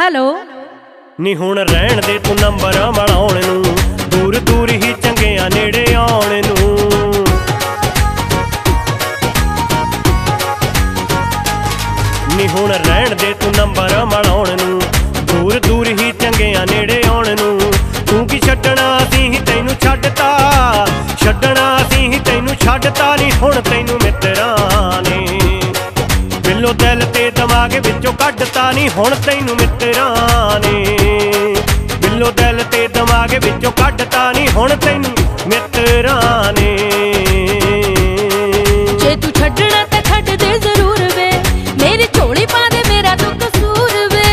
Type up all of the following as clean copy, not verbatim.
Hello ਨੀ ਹੁਣ ਰਹਿਣ ਦੇ ਤੂੰ ਨੰਬਰ ਮਿਲਾਉਣ ਨੂੰ, ਦੂਰ ਦੂਰ ਹੀ ਚੰਗਿਆਂ ਨੇੜੇ ਆਉਣ ਨੂੰ। ਨੀ ਹੁਣ ਰਹਿਣ ਦੇ ਤੂੰ ਨੰਬਰ ਮਿਲਾਉਣ ਨੂੰ, ਦੂਰ ਦੂਰ ਹੀ ਚੰਗਿਆਂ ਨੇੜੇ ਆਉਣ ਨੂੰ। ਤੂੰ ਕੀ ਛੱਡਣਾ ਅਸੀਂ ਹੀ ਤੈਨੂੰ ਛੱਡਤਾ, ਛੱਡਣਾ ਅਸੀਂ ਹੀ ਤੈਨੂੰ ਛੱਡਤਾ। ਨੀ ਹੁਣ ਤੈਨੂੰ ਮਿੱਤਰਾਂ ਨੇ ਬਿੱਲੋ ਦਿਲ ਤੇ ਦਿਮਾਗ ਵਿੱਚੋਂ ਕੱਢਤਾ। ਨੀ ਹੁਣ ਤੈਨੂੰ ਮਿੱਤਰਾਂ ਨੇ ਬਿੱਲੋ ਦਿਲ ਤੇ ਦਿਮਾਗ ਵਿੱਚੋਂ ਕੱਢਤਾ। ਨੀ ਹੁਣ ਤੈਨੂੰ ਮਿੱਤਰਾਂ ਨੇ। ਜੇ ਤੂੰ ਛੱਡਣਾ ਤਾਂ ਛੱਡ ਦੇ ਜ਼ਰੂਰ ਵੇ, ਮੇਰੀ ਝੋਲੀ ਪਾ ਦੇ ਮੇਰਾ ਤੂੰ ਕਸੂਰ ਵੇ।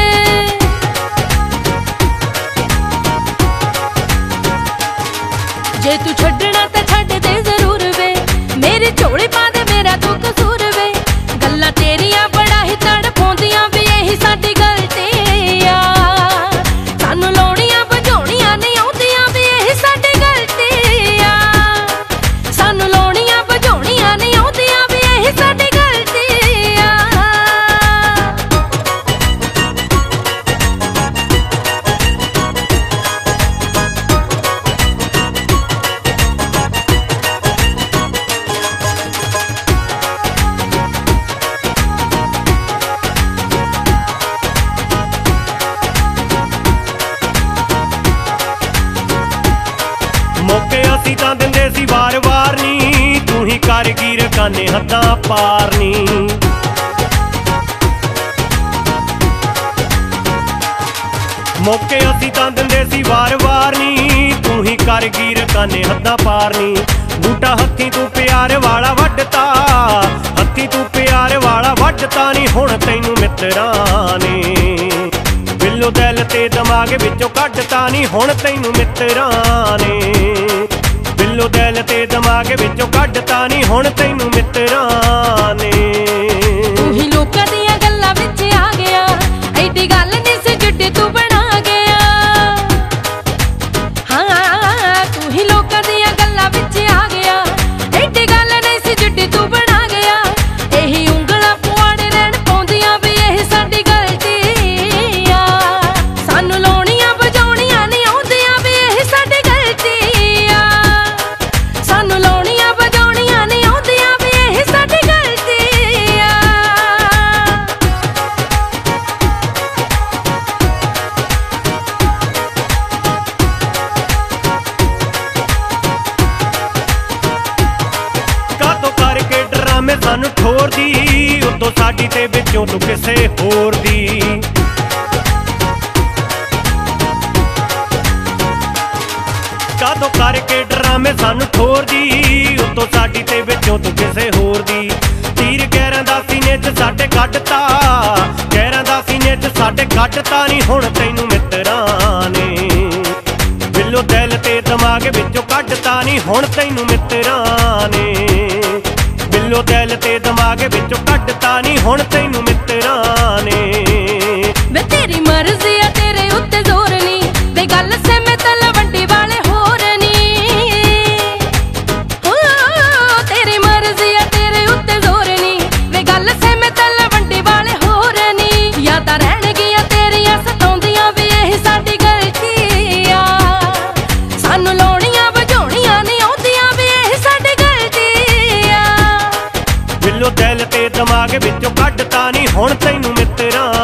ਜੇ ਤੂੰ ਛੱਡਣਾ ਤਾਂ ਛੱਡ ਦੇ ਜ਼ਰੂਰ ਵੇ, ਮੇਰੀ ਝੋਲੀ ਪਾ ਦੇ ਮੇਰਾ ਤੂੰ ਕਸੂਰ ਵੇ। ਗੱਲਾਂ ਤੇਰੀਆਂ ਬੜਾ ਹੀ ਤੜਫਾਉਂਦੀਆਂ ਵੀ ਇਹੀ ਸਾਡੀ ਗਲਤੀ ਆ। ਸਾਨੂੰ ਲਾਉਣੀਆਂ ਵਜਾਉਣੀਆਂ ਨਹੀਂ ਆਉਂਦੀਆਂ ਵੀ ਇਹੀ ਸਾਡੀ ਗਲਤੀ ਆ। ਸਾਨੂੰ ਲਾਉਣੀਆਂ ਵਜਾਉਣੀਆਂ ਨਹੀਂ ਆਉਂਦੀਆਂ ਵੀ ਇਹੀ ਸਾਡੀ ਗਲਤੀ ਆ। ਮੌਕੇ ਅਸੀਂ ਤਾਂ ਦਿੰਦੇ ਸੀ ਵਾਰ-ਵਾਰ ਨੀ, ਤੂੰ ਹੀ ਕਰ ਗਈ ਰਕਾਨੇ ਹੱਦਾਂ ਪਾਰ ਨੀ। ਮੌਕੇ ਅਸੀਂ ਤਾਂ ਦਿੰਦੇ ਸੀ ਵਾਰ-ਵਾਰ ਨੀ, ਤੂੰ ਹੀ ਕਰ ਗਈ ਰਕਾਨੇ ਹੱਦਾਂ ਪਾਰ ਨੀ। ਬੂਟਾ ਹੱਥੀਂ ਤੂੰ ਪਿਆਰ ਵਾਲਾ ਵੱਢਤਾ, ਹੱਥੀਂ ਤੂੰ ਪਿਆਰ ਵਾਲਾ ਵੱਢਤਾ। ਨੀ ਹੁਣ ਤੈਨੂੰ ਮਿੱਤਰਾਂ ਨੇ ਬਿੱਲੋ ਦਿਲ ਤੇ ਦਿਮਾਗ ਵਿੱਚੋਂ ਕੱਢਤਾ। ਨੀ ਹੁਣ ਤੈਨੂੰ ਮਿੱਤਰਾਂ ਨੇ ਬਿੱਲੋ ਦਿਲ ਤੇ ਦਿਮਾਗ ਵਿੱਚੋਂ ਕੱਢਤਾ। ਨੀ ਹੁਣ ਤੈਨੂੰ ਮਿੱਤਰਾਂ ਨੇ। ਤੂੰ ਹੀ ਲੋਕਾਂ ਦੀਆਂ ਗੱਲਾਂ ਵਿੱਚ ਆ ਗਿਆ, ਐਡੀ ਗੱਲ ਨਹੀਂ ਸੀ ਜਿੱਡੀ ਤੂੰ ਬਣਾ ਗਿਆ। ਹਾਂ ਤੂੰ ਹੀ ਲੋਕਾਂ ਦੀਆਂ ਗੱਲਾਂ ਵਿੱਚ ਆ ਗਿਆ, ਐਡੀ ਗੱਲ ਨਹੀਂ ਸੀ ਜਿੱਡੀ ਤੂੰ ਬਣਾ ਗਿਆ। ਇਹੀ ਉਂਗਲਾਂ ਪੁਆੜੇ ਰਹਿਣ ਪਾਉਂਦੀਆਂ ਵੀ ਇਹ ਸਾਡੀ ਗਲਤੀ ਆ। ਸਾਨੂੰ ਲਾਉਣੀਆਂ ਵਜਾਉਣੀਆਂ ਨਹੀਂ ਆਉਂਦੀਆਂ ਵੀ ਇਹ ਸਾਡੀ ਗਲਤੀ ਆ। ਸਾਨੂੰ ਲਾਉਣੀਆਂ ਵਜਾਉਣੀਆਂ ਨਹੀਂ ਆਉਂਦੀਆਂ ਵੀ ਇਹ ਸਾਡੀ ਗਲਤੀ ਆ। ਕਾਤੋਂ ਕਰਕੇ ਡਰਾਮੇ ਸਾਨੂੰ ਠੋਰਦੀ, ਉਦੋਂ ਸਾਡੀ ਤੇ ਵਿੱਚੋਂ ਤੂੰ ਕਿਸੇ ਹੋਰ ਦੀ। ਕਾਤੋਂ ਕਰਕੇ ਡਰਾਮੇ ਸਾਨੂੰ ਠੋਰਦੀ, ਉਦੋਂ ਸਾਡੀ ਤੇ ਵਿੱਚੋਂ ਤੂੰ ਕਿਸੇ ਹੋਰ ਦੀ। ਤੀਰ ਗਹਿਰਾਂ ਦਾ ਸੀਨੇ 'ਚ ਸਾਡੇ ਕੱਢਤਾ, ਗਹਿਰਾਂ ਦਾ ਸੀਨੇ 'ਚ ਸਾਡੇ ਕੱਢਤਾ। ਨੀ ਹੁਣ ਤੈਨੂੰ ਮਿੱਤਰਾਂ ਨੇ ਬਿੱਲੋ ਦਿਲ ਤੇ ਦਿਮਾਗ ਵਿੱਚੋਂ ਕੱਢਤਾ। ਨੀ ਹੁਣ ਤੈਨੂੰ ਮਿੱਤਰਾਂ ਨੇ ਬਿੱਲੋ ਦਿਲ ਤੇ ਦਿਮਾਗ ਵਿੱਚੋਂ ਕੱਢਤਾ। ਨੀ ਹੁਣ ਤੈਨੂੰ ਮਿੱਤਰਾਂ ਨੇ। ਵੇ ਤੇਰੀ ਮਰਜ਼ੀ ਆ ਤੇਰੇ ਉੱਤੇ ਜ਼ੋਰ ਨੀ, ਵੇ ਗੱਲ ਸਹਿਮੇ ਤਲਵੰਡੀ ਵਾਲੇ ਹੋਰ ਨੀ। ਹੋ ਤੇਰੀ ਮਰਜ਼ੀ ਆ ਤੇਰੇ ਉੱਤੇ ਜ਼ੋਰ ਨੀ, ਵੇ ਗੱਲ ਸਹਿਮੇ ਤਲਵੰਡੀ ਵਾਲੇ ਹੋਰ ਨੀ। ਯਾਦਾਂ ਰਹਿਣਗੀਆਂ ਤੇਰੀਆਂ ਸਤਾਉਂਦੀਆਂ ਵੀ ਇਹ ਸਾਡੀ ਗਲਤੀ ਆ। ਸਾਨੂੰ ਲਾਉਣੀਆਂ ਵਜਾਉਣੀਆਂ ਨਹੀਂ ਆਉਂਦੀਆਂ ਵੀ ਇਹ ਸਾਡੀ ਗਲਤੀ ਆ। ਬਿੱਲੋ ਦਿਲ ਤੇ ਦਿਮਾਗ ਵਿੱਚੋਂ ਕੱਢਤਾ। ਨੀ ਹੁਣ ਤੈਨੂੰ ਮਿੱਤਰਾਂ